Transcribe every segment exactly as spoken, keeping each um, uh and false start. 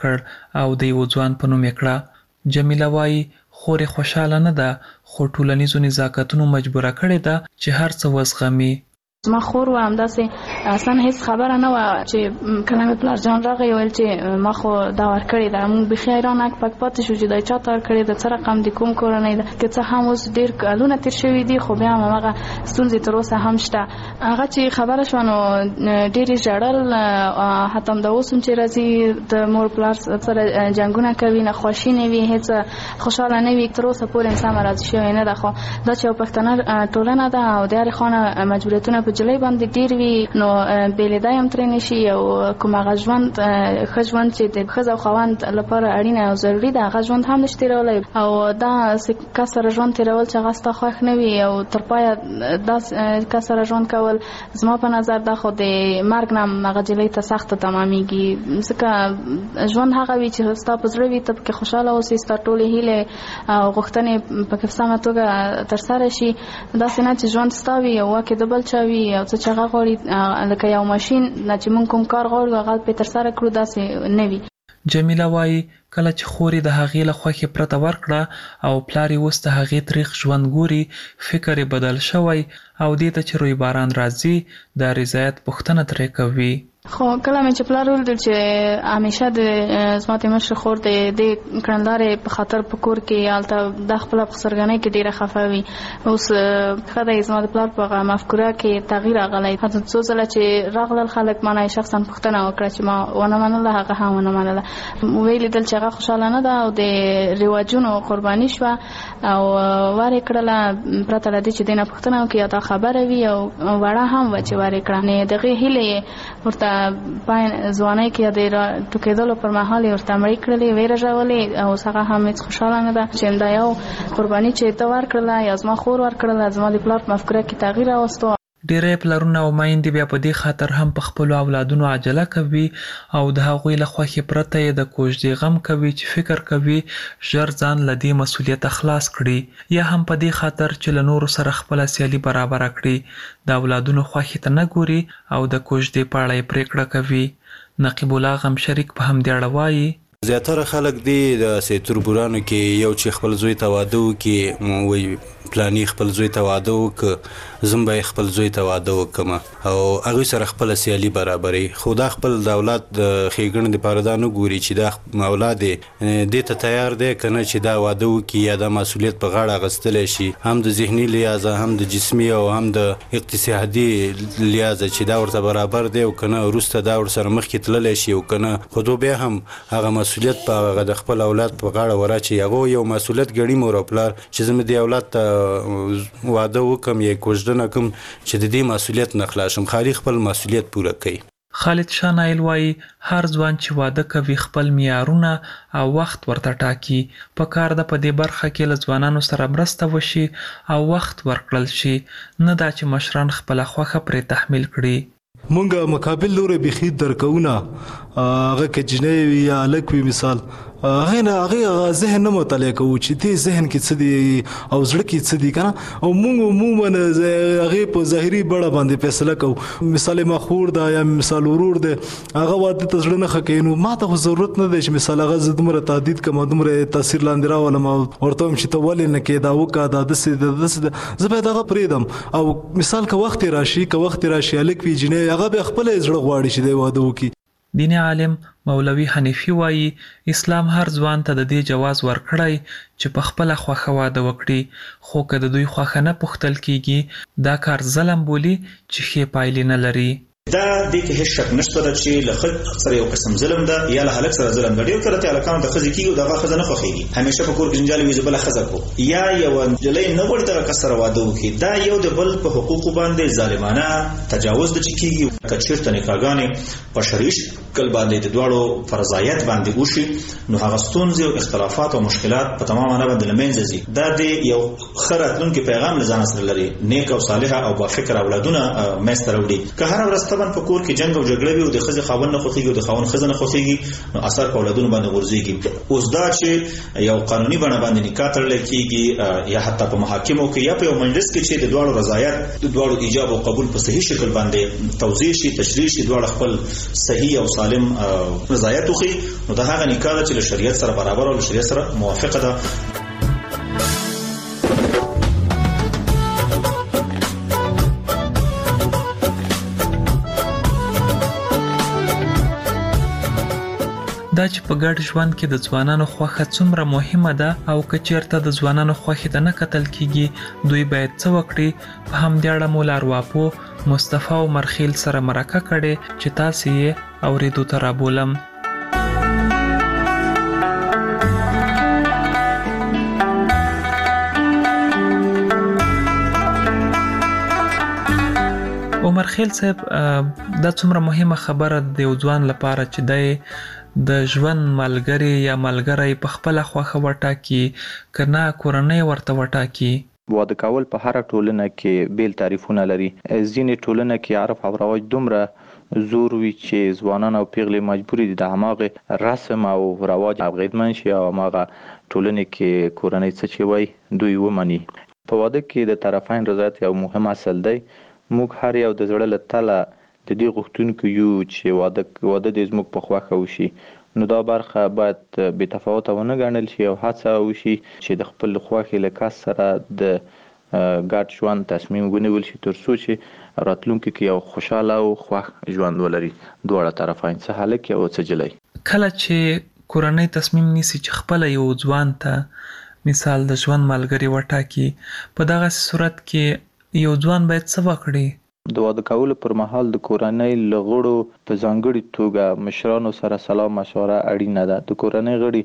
کړ او د یو ځوان په نوم یې کړه. جمیله وایي خور یې خوشحاله نه ده خو ټولنیزو نزاکتونو مجبوره کړې ده چې هر څه وزغمي. زما خور و همداسې اصلا هیڅ خبره نه وه چې کله مې پلار جان راغی ویل چې ما خو دا ورکړې ده. موږ بیخي حیران اک پک پاتې شو چې دا چا ته ورکړې ده، څه رقم د کوم کورنۍ ده. که څه هم اوس ډېر کلونه تېر شوي دي خو بیا هم هماغه ستونزې تر اوسه هم شته. هغه چې خبره شوه نو ډېر یې ژړل. حتی همدا اوس هم چې راځي د مور پلار سره جنګونه کوي، ناخواشي نه وي، هېڅ خوشحاله نه وي، تر اوسه پورې هم سمه راضي شوې نه ده. خو دا چې یو پښتنه ټولنه ده او د هرې خوا مجبوریتونه جلۍ باندې ډیر وي نو بېلېدا هم ترې نشي. او کوم هغه ژوند ښه ژوند چې د ښځې او خاوند لپاره اړینه او ضروري ده هغه ژوند هم نشي تېرولی. او دا کس سره ژوند تېرول چې هغه ستا خوښ نه وي او تر پایه دا کس سره ژوند کول زما په نظر دا خو د مرګ نه هم هغه جلۍ ته سخته تمامیږي. ځکه ژوند هغه وي چې ستا په زړه وي، ته پکې خوشحاله اوسې، ستا ټولې هیلې او غوښتنې پکې په سمه توګه ترسره شي. داسې نه چې ژوند ستا وي او واک د بل چا وي او څه چې هغه غواړي لکه یو ماشین نه چې موږ کوم کار غواړو هغه پرې ترسره کړو، داسې نه وي. جمیله وایي کله چې خور یې د هغې له خوښې پرته ورکړه او پلار یې اوس د هغې تریخ ژوند ګوري، فکر یې بدل شوی او دې ته چې روی باران راځي د رضایت پوښتنه ترې کوي. خو کله مې چې پلار ولیدل چې همیشه د زما د مشر خور د دې کړندارې په خاطر په کور کې هلته د خپله په سرګنۍ کې ډېره خفه وي. اوس ښه دی زما د پلار په هغه مفکوره کې تغییر راغلی. حتی څو ځله چې راغلل خلک ما نه شخصا پوښتنه وکړه چې ما ونه منله، هغه هم ونه منله. ویې لیدل چې هغه خوشحاله نه ده او د رواجونو قرباني شوه او ور یې کړله پرته له دې چې دې نه پوښتنه وکړي یا دا خبره وي او وړه هم وه چې ور یې کړه. د هغې هیلې یې ورته په ځوانۍ کې د ټوکېدلو پر مهال یې ورته مړې کړلې، ویې رژولې او اوس هغه هم هېڅ خوشحاله نه ده چې همدا یو قرباني چې ته ورکړله یا زما خور ورکړله زما د پلار په مفکوره کې تغییر راوستو. ډېری پلرونه او میندې بیا په دې خاطر هم په خپلو اولادونو عجله کوي او د هغوی له خوښې پرته یې د کوژدې غم کوي چې فکر کوي ژر ځان له دې مسؤلیته خلاص کړي، یا هم په دې خاطر چې له نورو سره خپله سیالي برابره کړي. د اولادونو خوښې ته نه ګوري او د کوژدې په اړه یې پرېکړه کوي. نقیب الله غم شریک په همدې اړه وایي زیاتره خلک دی د سیتوربورانو کې یو چې خپل زوی ته واده وکړي وایي پلانی خپل زوی ته واده وکړه زم به خپل زوی ته واده وکړم او هغوی سره خپله سیالي برابروي. خو دا خپل د اولاد د ښېګڼې دپاره دا نه ګوري چې دا اولاد یې دې ته تیار دی که نه چې دا واده وکړي یا دا مسؤلیت په غاړه اخیستلی شي، هم د ذهني لحاظه هم د جسمي او هم د اقتصادي لحاظه چې دا ورته برابر دی او که نه وروسته دا ورسره مخکې تللی شي او که نه خو دو بیا هم هغه مسؤلیت په هغه د خپل اولاد په غاړه وراچي. هغه یو مسؤلیت ګڼي مور او پلار چې زه مې دې اولاد ته واده وکم یا کوژدنه کوم چې د دې مسؤلیت نه خلاص شم، خالي خپل مسؤلیت پوره کوي. خالد شاه نایل وایي هر ځوان چې واده کوي خپل معیارونه او وخت ورته ټاکي. په کار ده په دې برخه کې له ځوانانو سره مرسته وشي او وخت ورکړل شي، نه دا چې مشران خپله خوښه پرې تحمیل کړي. مونږ مقابل لوري بيخي درکونه هغه کې جنې وي یا هلک وي مثال هغه نه هغه ذهن نه مطالعه کوو چې دې ذهن کې څه دي او زړه کې څه دي که نه، او مونږ عموما هغې په ظاهري بڼه باندې فیصله کوو. مثال ما خور ده یا مثال ورور دی هغه واده ته زړه نه ښه کوي، نو ما ته خو ضرورت نه دی چې مثال هغه زه دومره تهدید کړم دومره تاثیر لاندې راولم او ورته وایم چې ته ولې نه کوې دا وکړه دا داسې ده داسې ده، زه باید هغه پرېږدم. او مثال که وخت یې راشي که وخت یې راشي هلک وي جنۍ هغه بیا خپله یې زړه غواړي چې دی واده وکړي. دیني عالم مولوي حنیفي وایي اسلام هر ځوان ته د دې جواز ورکړی چې په خپله خوښه واده وکړي، خو که د دوی خوښه نه پوښتل کیږي دا کار ظلم بولي چې ښې پایلې نه لري. دا دې کې هیڅ شک نشته چې له ښځې سره یو قسم ظلم ده یا له هلک سره ظلم ده. ډېر کله ته هلکانو د ښځې کېږي او د هغه ښځه نه خوښېږي، همیشه په کور کې جنجال وي زه بله ښځه کړو، یا یوه نجلۍ نه غواړي دغه کس سره واده وکړي. دا یو د بل په حقوقو باندې ظالمانه تجاوز ده چې کېږي. که چېرته نکاحګانې په شرعي شکل باندې د دواړو فرضایت باندې وشي نو هغه ستونزې او اختلافات او مشکلات په تمامه نه باندې له منځه ځي. دا د یو ښه راتلونکي پیغام له ځانه سره لري، نیک او صالحه او بافکره اولادونه منځته راوړي. که هره ورځ طبعا په کور کې جنګ او جګړه وي او د ښځې خاوند نه خوښېږي او د خاوند ښځه نه خوښېږي نو اثر په اولادونو باندې غورځېږي. اوس دا چې یو قانوني بڼه باندې نکاح تړلی کېږي یا حتی په محاکمو کې یا په یو مجلس کې چې د دواړو رضایت د دواړو ایجاب او قبول په صحیح شکل باندې توضیح شي تشریح شي، دواړه خپل صحیح او سالم رضایت وخی نو دا هغه نکاح چې له شریعت سره برابر او له شریعت سره موافقه ده. دا چې په ګډ ژوند کې د ځوانانو خوښه څومره مهمه ده او که چېرته د ځوانانو خوښې ته نه کتل کیږي دوی باید څه وکړي. په همدې اړه مو لارواپو مصطفی عمر خیل سره مرکه کړې چې تاسې یې اورېدو ته رابولم. عمر خیل صاحب دا څومره مهمه خبره د یو ځوان لپاره چې دی د ژوند ملګری یا ملګری په خپله خوښه وټاکي که نه کورنۍ ورته وټاکي. واده کول په هره ټولنه کې بیل تعریفونه لري. ځینې ټولنه کې عرف او رواج دومره زور وي چې ځوانان او پیغلې مجبوري دي د هماغه رسم او رواج اغېزمن شي او هماغه ټولنې کې کورنۍ څه چې وایي دوی ومني. په واده کې د طرفین رضایت یو مهم اصل دی. موږ هر یو د زړه له تله د دې غوښتونکو یو چې واده واده دې زموږ په خوښه وشي. نو دا برخه باید بې تفاوته ونه ګڼل شي او هڅه وشي چې د خپل خوښې له کس سره د ګډ ژوند تصمیم ونیول شي تر څو چې راتلونکي کې یو خوشاله او خوښ ژوند ولري دواړه طرفین، څه هلک او څه جلۍ. کله چې کورنۍ تصمیم نیسي چې خپله یو ځوان ته مثال د ژوند ملګری وټاکي، په دغسې صورت کې یو ځوان باید څه وکړي؟ د واده کولو پر مهال د کورنۍ له غړو په ځانګړي توګه مشرانو سره سلا مشوره اړینه ده. د کورنۍ غړي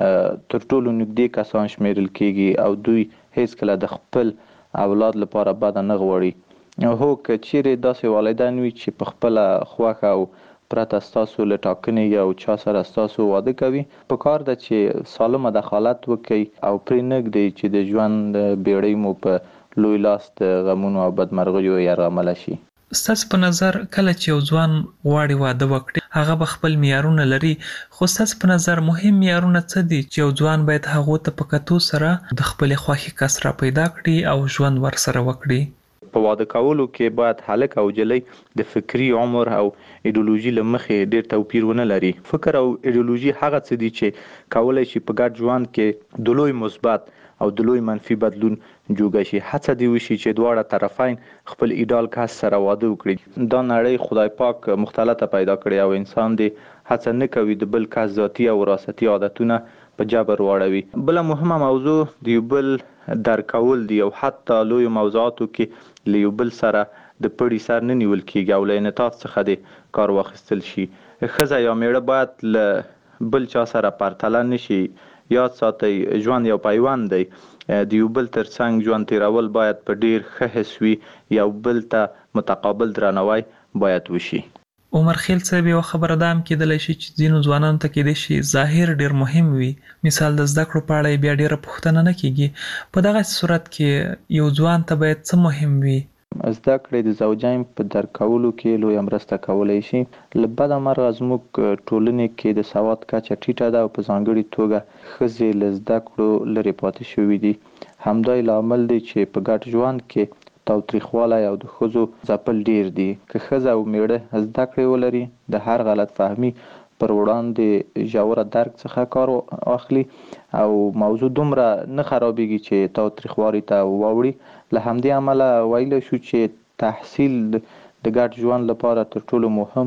تر ټولو نږدې کسان شمیرل کیږي او دوی هیڅکله د خپل اولاد لپاره بده نه غواړي. هو که چیرې داسې والدین وي چې په خپله خوښه او پرته ستاسو له ټاکنې یو چا سره ستاسو واده کوي، په کار ده چې سالمه دخالت وکړي او پرې نه ږدئ چې د ژوند بیړۍ مو په لوی لاس د غمونو او بدمرغیو یرغمله شي. ستاسو په نظر کله چې یو ځوان غواړي واده وکړي هغه به خپل معیارونه لري، خو ستاسو په نظر مهم معیارونه څه دي چې یو ځوان باید هغو ته په کتو سره د خپلې خوښې کس را پیدا کړي او ژوند ورسره وکړي؟ په واده کولو کې باید هلک او جلۍ د فکري عمر او ایډیولوژي له مخې ډېر توپیر ونه لري. فکر او ایډیولوژي هغه څه دي چې کولی شي په ګډ ژوند کې د لوی مثبت او د لوی منفي بدلون جوګه شي. هڅه دې وشي چې دواړه طرفین خپل ایډال کس سره واده وکړي. دا نړۍ خدای پاک مختلطه پیدا کړې او انسان دې هڅه نه کوي د بل کس ذاتي او وراثتي عادتونه په جبر واړوي. بله مهمه موضوع د یو بل درک کول دي او حتی لویو موضوعاتو کې له یو بل سره د پړي سر نه نیول کېږي او له انعطاف څخه دې کار واخیستل شي. ښځه یا میړه باید له بل چا سره پرتله نه شي. یاد ساتئ ژوند یو پیوند دی. د یو بل تر څنګ ژوند تیرول باید په ډیر ښه حس وي. یو بل ته متقابل درناوی باید وشي. عمر خیل صاحب یو خبره دا هم کېدلی شي چې ځینو ځوانانو ته کېدای شي ظاهر ډیر مهم وي، مثال د زده کړو په اړه بیا ډیره پوښتنه نه کېږي. په دغسې صورت کې یو ځوان ته باید څه مهم وي؟ زده کړې د زوجین په درک کولو کې لویه مرسته کولی شي. له بده مرغه زموږ ټولنې کې د سواد کچه ټیټه ده او په ځانګړي توګه ښځې له زده کړو لرې پاتې شوي دي. همدا یې لامل دی چې په ګډ ژوند کې تاوتریخوالی او د ښځو ځپل ډیر دي. که ښځه او میړه زده کړې ولري د هر غلط فهمي پر وړاندې ژوره درک څخه کار واخلي او موضوع دومره نه خرابېږي چې تاوتریخوالي ته واوړي. له همدې امله ویلی شو چې تحصیل د ګډ ژوند لپاره تر ټولو مهم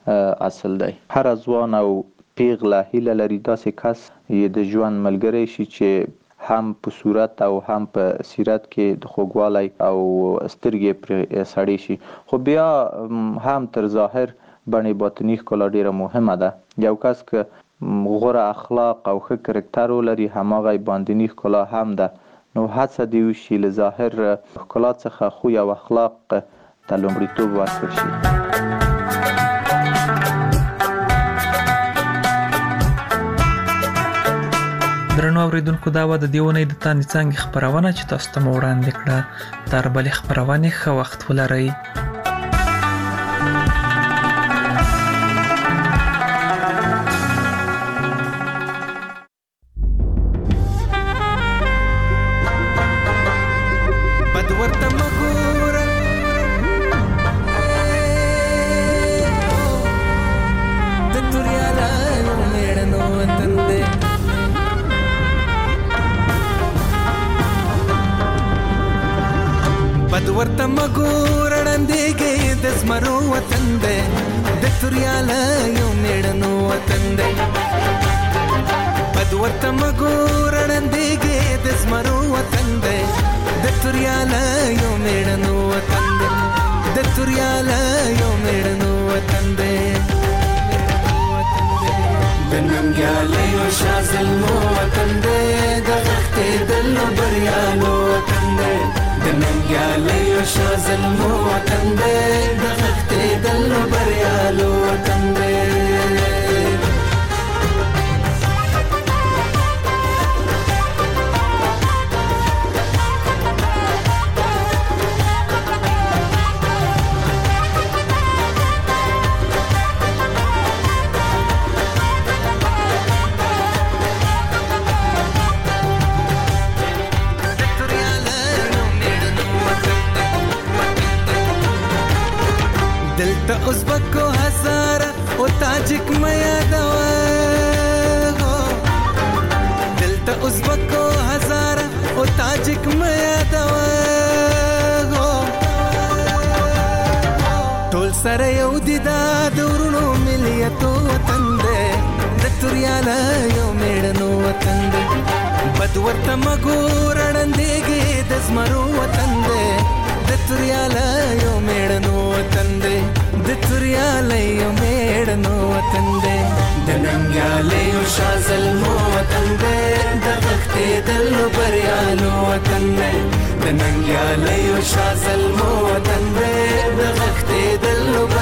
اصل دی. هر ځوان او پیغله هیله لري داسې کس یې د ژوند ملګری شي چې هم په صورت او هم په سیرت کې د خوږوالی او سترګې پرې سړې شي. خو بیا هم تر ظاهر بڼې باطني ښکلا ډیره مهمه ده. یو کس که غوره اخلاق او ښه کرکټر ولري هماغه یې باطني ښکلا هم ده. نو هڅه دې وشي له ظاهر ښکلا څخه خوی او اخلاق ته لومړیتوب ورکړل شي. درنو اورېدونکو دا وه د دې اونۍ د تاندې څانګې خپرونه چې تاسو ته مو وړاندې کړه. تر بلې خپرونې ښه وخت ولرئ. د ورته مګور وړاندېږي د زمرو وطن دی د توریالیو میړنو وطن دی بد ورته مګور وړاندېږي د زمرو وطن دی د توریالیو میړنو وطن دی د توریالیو میړنو وطن دی د ننګیالیو شاه زلمو وطن دی د غښتېدلو بریالو وطن دی د ننګیالیو شاه زلمو وطن دی د غښتېدلو بریالو وطن دی دلته ازبکو هزاره او تاجک مې یادوه دلته ازبکو هزاره او تاجک مې یادوه ټول سره یو دي دا د ورونو ملیتو وطن دی د توریالیو میړنو وطن دی بد ورته مګور وړاندېږي د زمرو وطن دی د توریالیو میړنو وطن دی د توریالیو میړنو وطن دی د ننګیالیو شاه زلمو وطن دی د غښتېدلو بریالو وطن دی د ننګیالیو شاه زلمو وطن دی د غښتېدلو